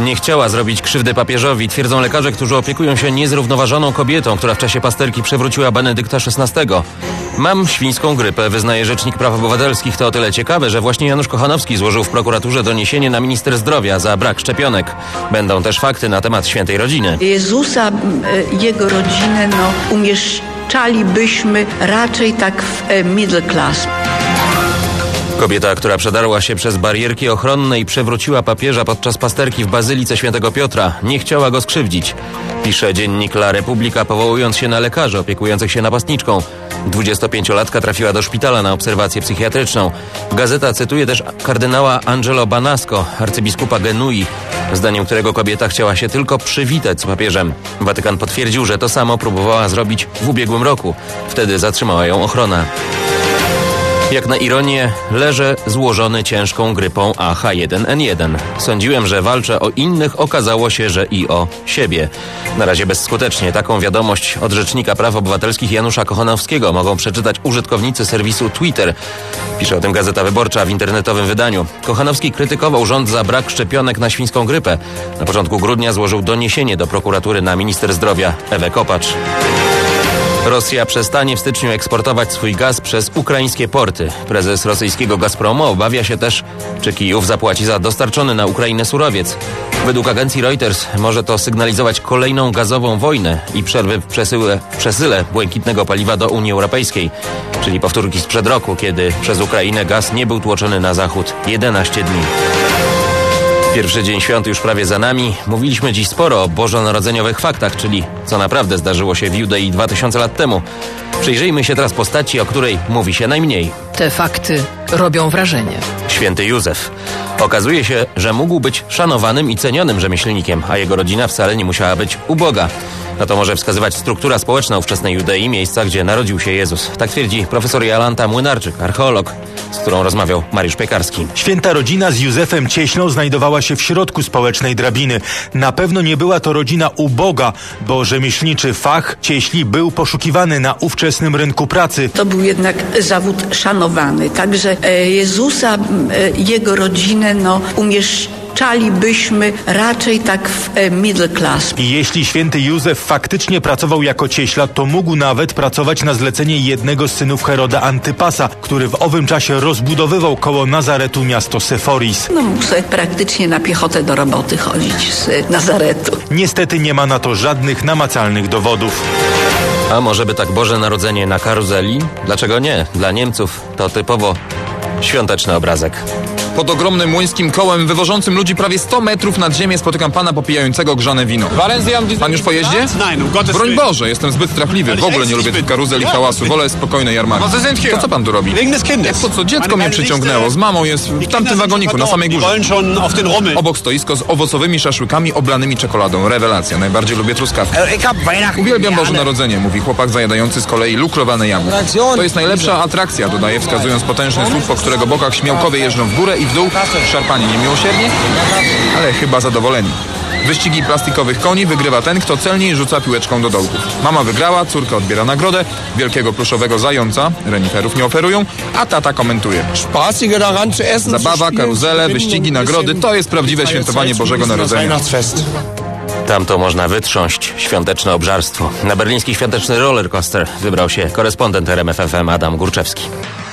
Nie chciała zrobić krzywdy papieżowi, twierdzą lekarze, którzy opiekują się niezrównoważoną kobietą, która w czasie pasterki przewróciła Benedykta XVI. Mam świńską grypę, wyznaje rzecznik praw obywatelskich. To o tyle ciekawe, że właśnie Janusz Kochanowski złożył w prokuraturze doniesienie na minister zdrowia za brak szczepionek. Będą też fakty na temat świętej rodziny. Jezusa, jego rodzinę, umieszczalibyśmy raczej tak w middle class. Kobieta, która przedarła się przez barierki ochronne i przewróciła papieża podczas pasterki w Bazylice Świętego Piotra, nie chciała go skrzywdzić. Pisze dziennik La Repubblica, powołując się na lekarzy opiekujących się napastniczką. 25-latka trafiła do szpitala na obserwację psychiatryczną. Gazeta cytuje też kardynała Angelo Banasco, arcybiskupa Genui, zdaniem którego kobieta chciała się tylko przywitać z papieżem. Watykan potwierdził, że to samo próbowała zrobić w ubiegłym roku. Wtedy zatrzymała ją ochrona. Jak na ironię, leżę złożony ciężką grypą AH1N1. Sądziłem, że walczę o innych, okazało się, że i o siebie. Na razie bezskutecznie. Taką wiadomość od Rzecznika Praw Obywatelskich Janusza Kochanowskiego mogą przeczytać użytkownicy serwisu Twitter. Pisze o tym Gazeta Wyborcza w internetowym wydaniu. Kochanowski krytykował rząd za brak szczepionek na świńską grypę. Na początku grudnia złożył doniesienie do prokuratury na minister zdrowia Ewę Kopacz. Rosja przestanie w styczniu eksportować swój gaz przez ukraińskie porty. Prezes rosyjskiego Gazpromu obawia się też, czy Kijów zapłaci za dostarczony na Ukrainę surowiec. Według agencji Reuters może to sygnalizować kolejną gazową wojnę i przerwy w przesyle błękitnego paliwa do Unii Europejskiej, czyli powtórki sprzed roku, kiedy przez Ukrainę gaz nie był tłoczony na zachód 11 dni. Pierwszy dzień świąt już prawie za nami. Mówiliśmy dziś sporo o bożonarodzeniowych faktach, czyli co naprawdę zdarzyło się w Judei 2000 lat temu. Przyjrzyjmy się teraz postaci, o której mówi się najmniej. Te fakty robią wrażenie. Święty Józef. Okazuje się, że mógł być szanowanym i cenionym rzemieślnikiem, a jego rodzina wcale nie musiała być uboga. Na to może wskazywać struktura społeczna ówczesnej Judei, miejsca, gdzie narodził się Jezus. Tak twierdzi profesor Jolanta Młynarczyk, archeolog, z którą rozmawiał Mariusz Piekarski. Święta rodzina z Józefem Cieślą znajdowała się w środku społecznej drabiny. Na pewno nie była to rodzina uboga, bo rzemieślniczy fach cieśli był poszukiwany na ówczesnym rynku pracy. To był jednak zawód szanowany. Także Jezusa, jego rodzinę, umieszczalibyśmy raczej tak w middle class. I jeśli święty Józef faktycznie pracował jako cieśla, to mógł nawet pracować na zlecenie jednego z synów Heroda Antypasa, który w owym czasie rozbudowywał koło Nazaretu miasto Seforis. Mógł sobie praktycznie na piechotę do roboty chodzić z Nazaretu. Niestety nie ma na to żadnych namacalnych dowodów. A może by tak Boże Narodzenie na karuzeli? Dlaczego nie? Dla Niemców to typowo świąteczny obrazek. Pod ogromnym młyńskim kołem wywożącym ludzi prawie 100 metrów nad ziemię spotykam pana popijającego grzane wino. Pan już po jeździe? Broń Boże, jestem zbyt strachliwy. W ogóle nie lubię tych karuzel i hałasu. Wolę spokojnej jarmarki. To co pan tu robi? Jak po co? Dziecko mnie przyciągnęło. Z mamą jest w tamtym wagoniku, na samej górze. Obok stoisko z owocowymi szaszłykami oblanymi czekoladą. Rewelacja. Najbardziej lubię truskawki. Uwielbiam Boże Narodzenie, mówi chłopak zajadający z kolei lukrowane jabłko. To jest najlepsza atrakcja, dodaje, wskazując potężny słup, po którego bokach śmiałkowie jeżdżą w górę i w dół, szarpani niemiłosiernie, ale chyba zadowoleni. Wyścigi plastikowych koni wygrywa ten, kto celniej rzuca piłeczką do dołków. Mama wygrała, córka odbiera nagrodę, wielkiego pluszowego zająca, reniferów nie oferują, a tata komentuje. Zabawa, karuzele, wyścigi, nagrody, to jest prawdziwe świętowanie Bożego Narodzenia. Tam to można wytrząść świąteczne obżarstwo. Na berliński świąteczny rollercoaster wybrał się korespondent RMF FM Adam Górczewski.